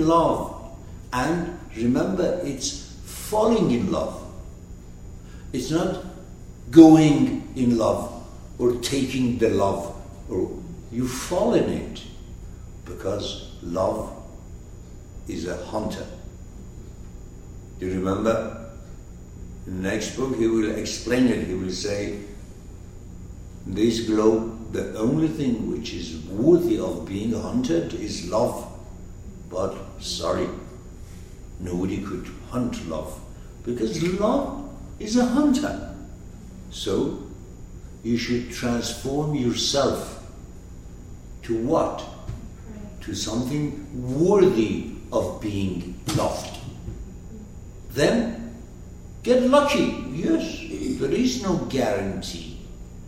in love. And remember, it's falling in love. It's not going in love or taking the love, or you fall in it, because love is a hunter. Do you remember? In the next book he will explain it. He will say, in this globe, the only thing which is worthy of being hunted is love. But sorry, nobody could hunt love, because love is a hunter. So you should transform yourself to what? To something worthy of being loved. Then get lucky. Yes, there is no guarantee.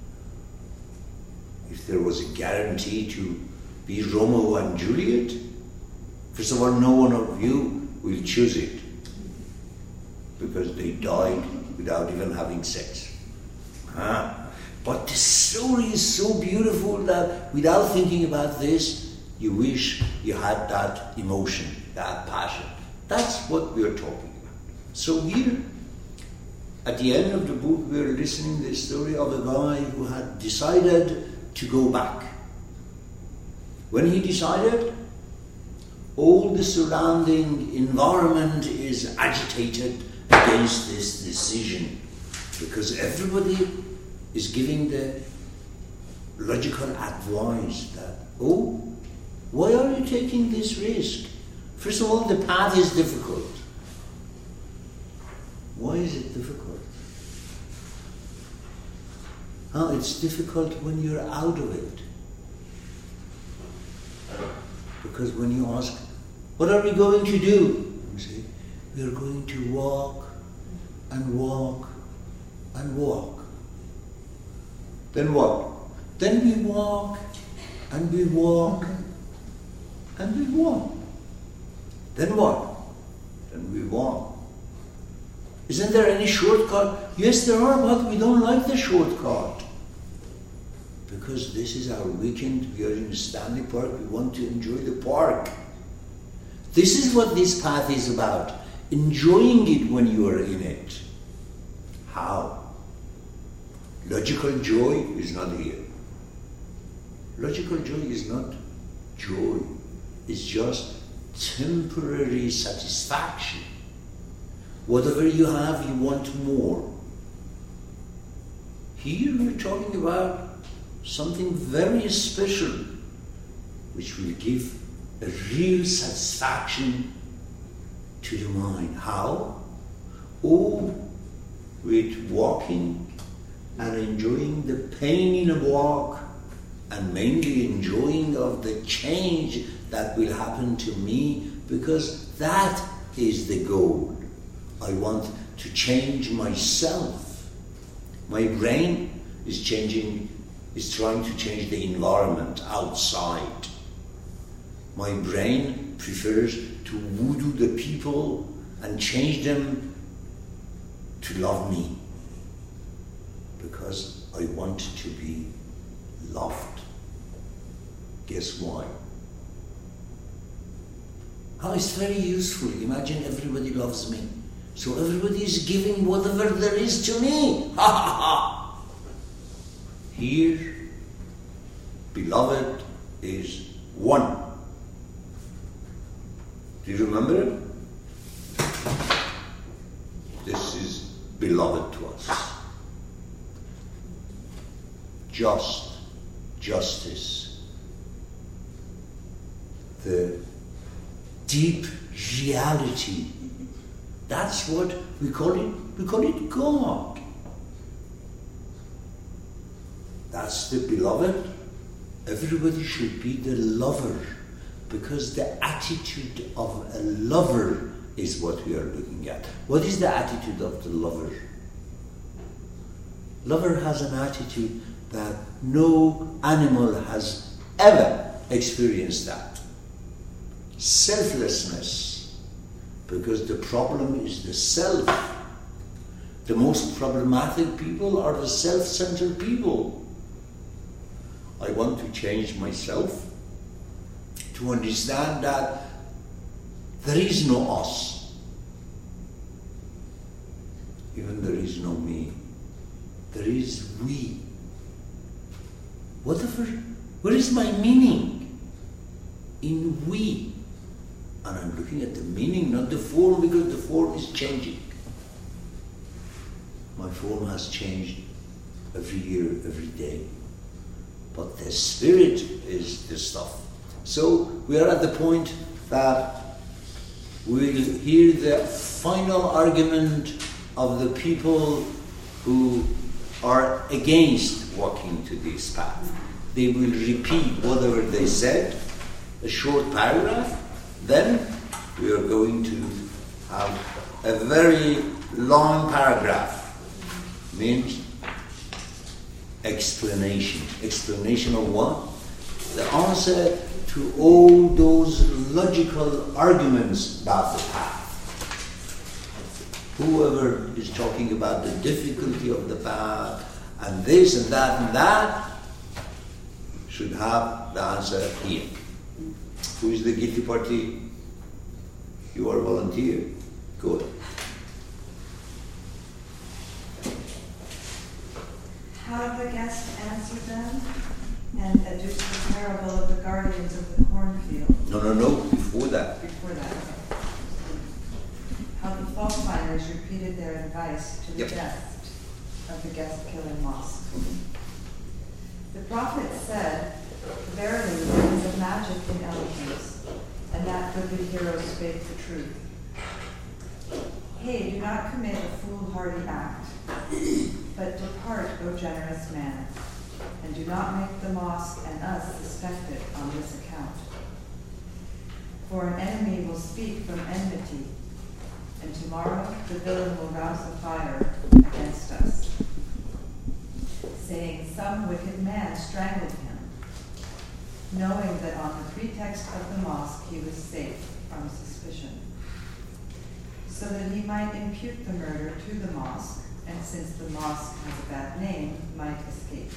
If there was a guarantee to be Romeo and Juliet, first of all, no one of you will choose it, because they died without even having sex. But the story is so beautiful that without thinking about this, you wish you had that emotion, that passion. That's what we are talking about. So here, at the end of the book, we are listening to the story of a guy who had decided to go back. When he decided, all the surrounding environment is agitated against this decision, because everybody is giving the logical advice that, oh, why are you taking this risk? First of all, the path is difficult. Why is it difficult? It's difficult when you're out of it. Because when you ask, what are we going to do? You say, we are going to walk and walk and walk. Then what? Then we walk and we walk and we walk. Then what? Then we walk. Isn't there any shortcut? Yes, there are, but we don't like the shortcut. Because this is our weekend, we are in Stanley Park, we want to enjoy the park. This is what this path is about. Enjoying it when you are in it. How? Logical joy is not here. Logical joy is not joy. It's just temporary satisfaction. Whatever you have, you want more. Here we're talking about something very special, which will give a real satisfaction to the mind. How? Oh, with walking and enjoying the pain in a walk, and mainly enjoying of the change that will happen to me, because that is the goal. I want to change myself. My brain is trying to change the environment outside. My brain prefers to voodoo the people and change them to love me, because I want to be loved. Guess why? It's very useful. Imagine everybody loves me. So everybody is giving whatever there is to me. Ha ha ha! Here, beloved is one. Do you remember it? This is beloved to us. Justice. The deep reality. That's what we call it. We call it God. That's the beloved. Everybody should be the lover, because the attitude of a lover is what we are looking at. What is the attitude of the lover? Lover has an attitude that no animal has ever experienced that. Selflessness, because the problem is the self. The most problematic people are the self-centered people. I want to change myself to understand that There is no us. Even there is no me. There is we. Where is my meaning? In we. And I'm looking at the meaning, not the form, because the form is changing. My form has changed every year, every day. But the spirit is the stuff. So we are at the point that we will hear the final argument of the people who are against walking to this path. They will repeat whatever they said, a short paragraph, then we are going to have a very long paragraph. Means explanation. Explanation of what? The answer to all those logical arguments about the path. Whoever is talking about the difficulty of the path and this and that should have the answer here. Who is the guilty party? You are volunteer. Good. How did the guest answer them? And adduce the parable of the guardians of the cornfield. No, before that. Before that, okay. How the fault finders repeated their advice to the guest of the guest-killing mosque. The prophet said, "Verily there is a magic in eloquence, and that goodly hero spake the truth. Hey, do not commit a foolhardy act, but depart, O generous man, and do not make the mosque and us suspected on this account. For an enemy will speak from enmity, and tomorrow the villain will rouse a fire against us, saying some wicked man strangled him, knowing that on the pretext of the mosque he was safe from suspicion, so that he might impute the murder to the mosque, and since the mosque has a bad name, might escape.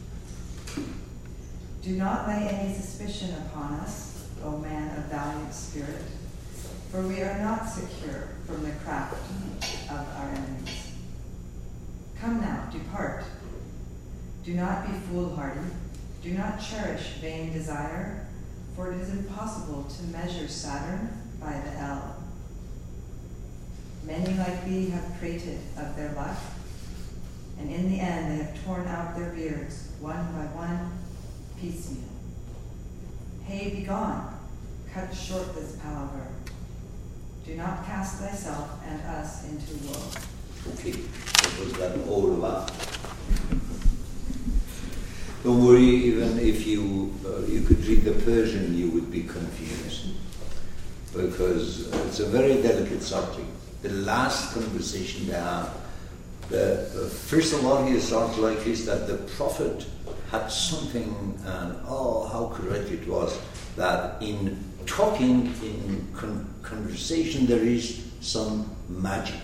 Do not lay any suspicion upon us, O man of valiant spirit, for we are not secure from the craft of our enemies. Come now, depart. Do not be foolhardy. Do not cherish vain desire, for it is impossible to measure Saturn by the ell. Many like thee have prated of their luck, and in the end they have torn out their beards, one by one, piecemeal. Hey, be gone, cut short this palaver. Do not cast thyself and us into woe." Okay, that was that all about. Don't worry, even if you could read the Persian, you would be confused, because it's a very delicate subject. The last conversation they have, first of all, he starts like this, that the Prophet had something, and how correct it was, that in talking, in conversation, there is some magic.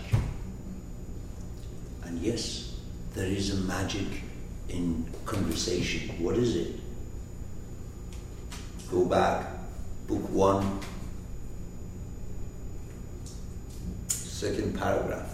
And yes, there is a magic in conversation. What is it? Go back, book 1, second paragraph.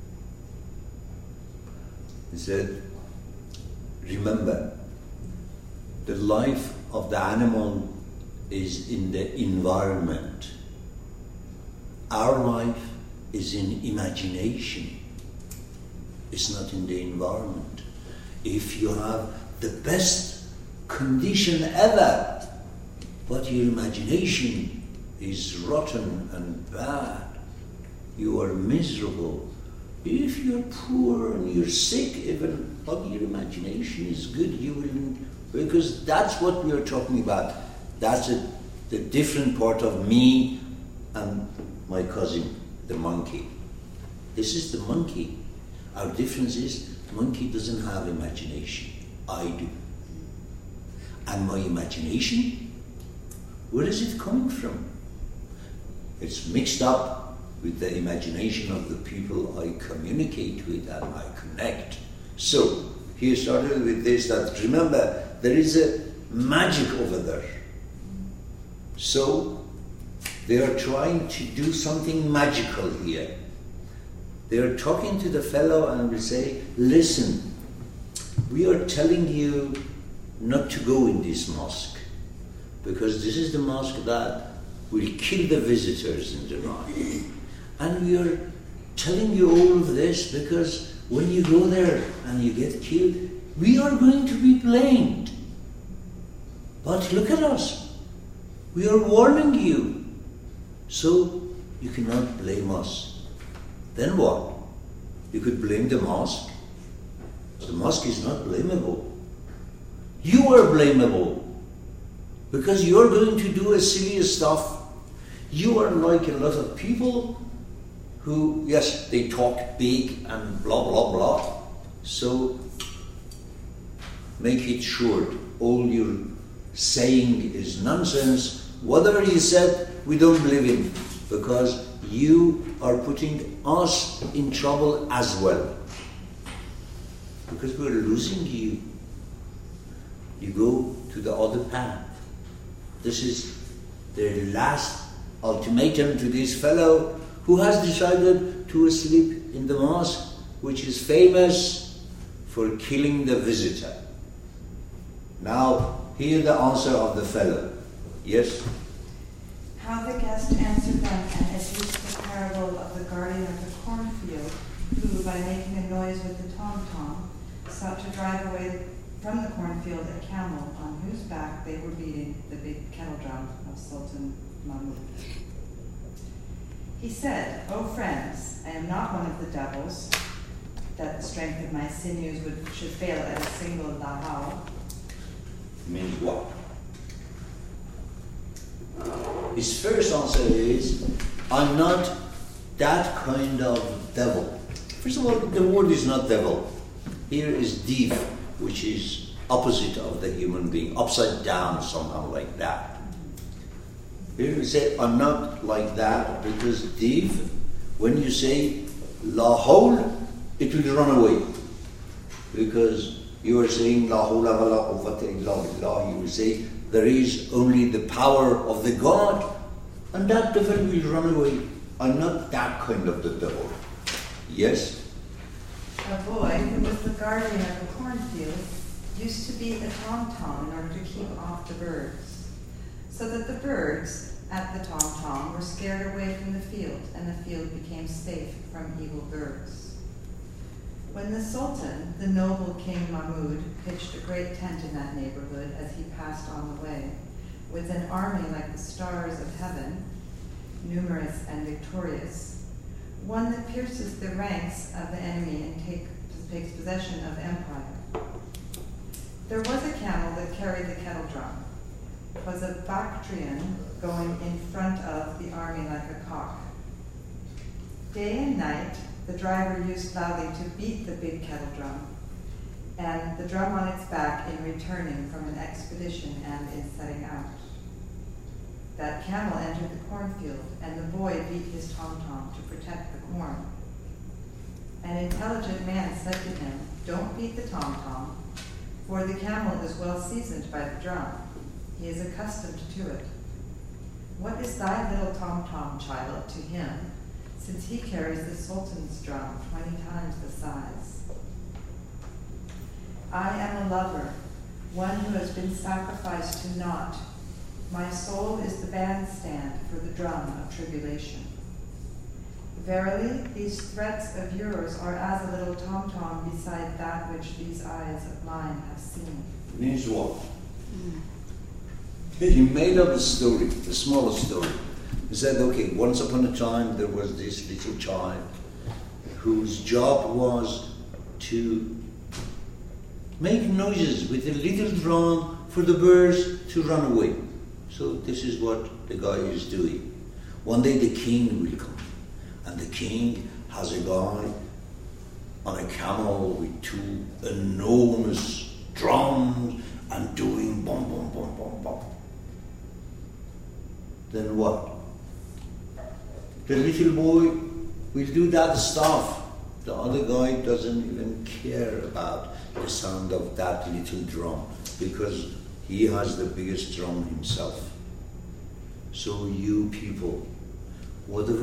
He said, remember, the life of the animal is in the environment. Our life is in imagination. It's not in the environment. If you have the best condition ever, but your imagination is rotten and bad, you are miserable. If you're poor and you're sick even, but your imagination is good, you will, because that's what we are talking about. That's the different part of me and my cousin, the monkey. This is the monkey. Our difference is, monkey doesn't have imagination. I do. And my imagination, where is it coming from? It's mixed up with the imagination of the people I communicate with and I connect. So, he started with this, that remember, there is a magic over there. So, They are trying to do something magical here. They are talking to the fellow and will say, listen, we are telling you not to go in this mosque, because this is the mosque that will kill the visitors in the night. And we are telling you all of this because when you go there and you get killed, we are going to be blamed. But look at us. We are warning you. So you cannot blame us. Then what? You could blame the mosque. The mosque is not blamable. You are blamable. Because you are going to do a silly stuff. You are like a lot of people who, yes, they talk big and blah, blah, blah. So make it short. All your saying is nonsense. Whatever you said, we don't believe in, because you are putting us in trouble as well. Because we're losing you. You go to the other path. This is the last ultimatum to this fellow who has decided to sleep in the mosque, which is famous for killing the visitor. Now, hear the answer of the fellow. Yes? How the guest answered them and adduced the parable of the guardian of the cornfield, who, by making a noise with the tom-tom, sought to drive away from the cornfield a camel on whose back they were beating the big kettle drum of Sultan Mahmud. He said, "O friends, I am not one of the devils, that the strength of my sinews should fail at a single lahau." Means what? His first answer is, I'm not that kind of devil. First of all, the word is not devil. Here is div, which is opposite of the human being, upside down, somehow like that. Here we say, I'm not like that, because div, when you say la hawl, it will run away. Because you are saying la hawla wa la quwwata illa billah, you will say there is only the power of the God, and that devil will run away. I'm not that kind of the devil. Yes? A boy who was the guardian of the cornfield used to beat a tom-tom in order to keep off the birds, so that the birds at the tom-tom were scared away from the field, and the field became safe from evil birds. When the Sultan, the noble King Mahmud, pitched a great tent in that neighborhood as he passed on the way, with an army like the stars of heaven, numerous and victorious, one that pierces the ranks of the enemy and takes possession of empire. There was a camel that carried the kettle drum. 'Twas a Bactrian going in front of the army like a cock. Day and night, the driver used loudly to beat the big kettle drum, and the drum on its back in returning from an expedition and in setting out. That camel entered the cornfield, and the boy beat his tom-tom to protect the corn. An intelligent man said to him, "Don't beat the tom-tom, for the camel is well seasoned by the drum. He is accustomed to it. What is thy little tom-tom, child, to him, since he carries the Sultan's drum 20 times the size? I am a lover, one who has been sacrificed to naught. My soul is the bandstand for the drum of tribulation. Verily, these threats of yours are as a little tom-tom beside that which these eyes of mine have seen." Means what? He made up a story, a smaller story. He said, okay, once upon a time there was this little child whose job was to make noises with a little drum for the birds to run away. So this is what the guy is doing. One day the king will come, and the king has a guy on a camel with 2 enormous drums and doing bum, bum, bum, bum, bum. Then what? The little boy will do that stuff. The other guy doesn't even care about the sound of that little drum, because he has the biggest drum himself. So you people, whatever